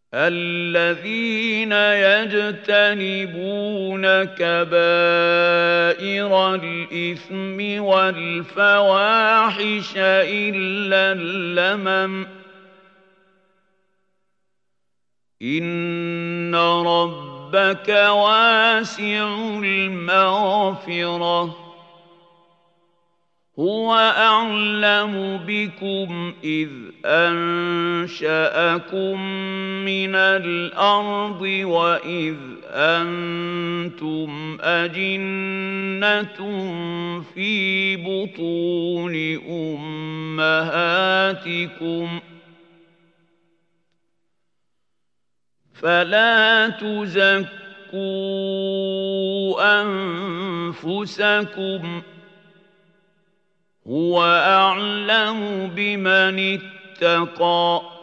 الذين يجتنبون كبائر الإثم والفواحش إلا اللمم إن ربك واسع المغفرة هو أعلم بكم إذ أنشأكم من الأرض وإذ أنتم أجنة في بطون أمهاتكم فلا تزكوا أنفسكم هو أعلم بمن اتقى